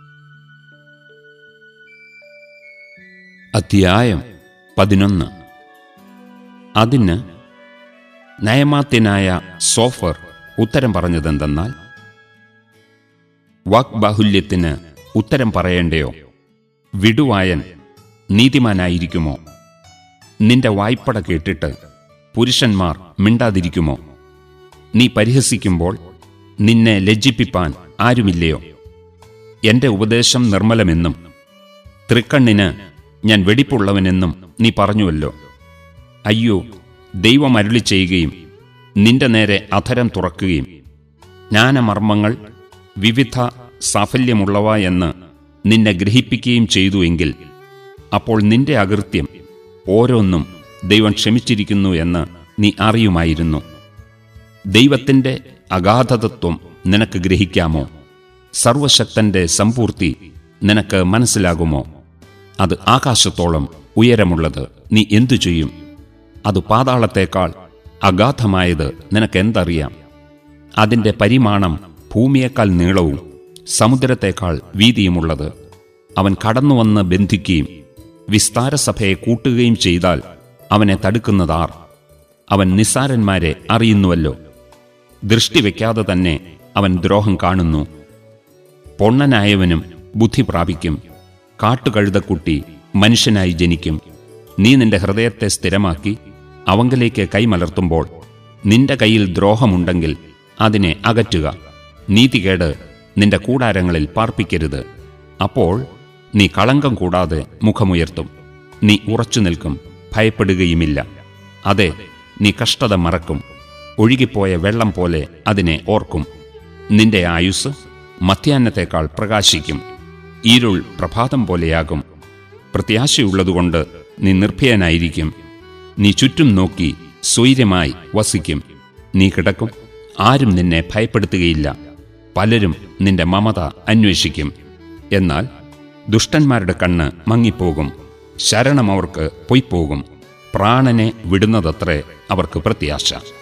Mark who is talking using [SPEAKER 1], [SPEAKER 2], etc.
[SPEAKER 1] അധ്യായം 11. അതിന് നയമാത്യനായ സോഫർ ഉത്തരം പറഞ്ഞതെന്തെന്നാൽ, വാക്ബാഹുല്യത്തിന് ഉത്തരം പറയേണ്ടയോ? വിടുവായൻ നീതിമാനായിരിക്കുമോ? നിന്റെ വായ്പട കേട്ടിട്ട് പുരുഷന്മാർ മിണ്ടാതിരിക്കുമോ? നീ പരിഹസിക്കുമ്പോൾ നിന്നെ ലജ്ജിപ്പിപ്പാൻ ആരുമില്ലയോ? എന്റെ ഉപദേശം നിർമ്മലമെന്നും തൃക്കണ്ണിന് ഞാൻ വെടിപ്പുള്ളവനെന്നും നീ പറഞ്ഞുവല്ലോ. അയ്യോ, ദൈവം അരുളി ചെയ്യുകയും നിന്റെ നേരെ അധരം തുറക്കുകയും ജ്ഞാനമർമ്മങ്ങൾ വിവിധ സാഫല്യമുള്ളവ എന്ന് നിന്നെ ഗ്രഹിപ്പിക്കുകയും ചെയ്തു എങ്കിൽ, അപ്പോൾ നിന്റെ അകൃത്യം ഓരോന്നും ദൈവം ക്ഷമിച്ചിരിക്കുന്നു എന്ന് നീ അറിയുമായിരുന്നു. ദൈവത്തിൻ്റെ അഗാധതത്വം നിനക്ക് ഗ്രഹിക്കാമോ? സർവശക്തന്റെ സമ്പൂർത്തി നിനക്ക് മനസ്സിലാകുമോ? അത് ആകാശത്തോളം ഉയരമുള്ളത് നീ എന്തു ചെയ്യും? അത് പാതാളത്തേക്കാൾ അഗാധമായത് നിനക്കെന്തറിയാം? അതിൻ്റെ പരിമാണം ഭൂമിയേക്കാൾ നീളവും സമുദ്രത്തേക്കാൾ വീതിയുമുള്ളത്. അവൻ കടന്നുവന്ന് ബന്ധിക്കുകയും വിസ്താരസഭയെ കൂട്ടുകയും ചെയ്താൽ അവനെ തടുക്കുന്നതാർ? അവൻ നിസ്സാരന്മാരെ അറിയുന്നുവല്ലോ. ദൃഷ്ടി വയ്ക്കാതെ തന്നെ അവൻ ദ്രോഹം കാണുന്നു. പൊണ്ണനായവനും ബുദ്ധി പ്രാപിക്കും. കാട്ടുകഴുതക്കുട്ടി മനുഷ്യനായി ജനിക്കും. നീ നിന്റെ ഹൃദയത്തെ സ്ഥിരമാക്കി അവങ്കലേക്ക് കൈമലർത്തുമ്പോൾ നിന്റെ കയ്യിൽ ദ്രോഹമുണ്ടെങ്കിൽ അതിനെ അകറ്റുക. നീതികേട് നിന്റെ കൂടാരങ്ങളിൽ പാർപ്പിക്കരുത്. അപ്പോൾ നീ കളങ്കം കൂടാതെ മുഖമുയർത്തും. നീ ഉറച്ചു നിൽക്കും, ഭയപ്പെടുകയുമില്ല. അതെ, നീ കഷ്ടത മറക്കും. ഒഴുകിപ്പോയ വെള്ളം പോലെ അതിനെ ഓർക്കും. നിന്റെ ആയുസ് മധ്യാഹ്നത്തേക്കാൾ പ്രകാശിക്കും. ഇരുൾ പ്രഭാതം പോലെയാകും. പ്രത്യാശയുള്ളതുകൊണ്ട് നീ നിർഭയനായിരിക്കും. നീ ചുറ്റും നോക്കി സ്വൈര്യമായി വസിക്കും. നീ കിടക്കും, ആരും നിന്നെ ഭയപ്പെടുത്തുകയില്ല. പലരും നിന്റെ മമത അന്വേഷിക്കും. എന്നാൽ ദുഷ്ടന്മാരുടെ കണ്ണ് മങ്ങിപ്പോകും. ശരണം അവർക്ക് പൊയ്പോകും. പ്രാണനെ വിടുന്നതത്രേ അവർക്ക് പ്രത്യാശ.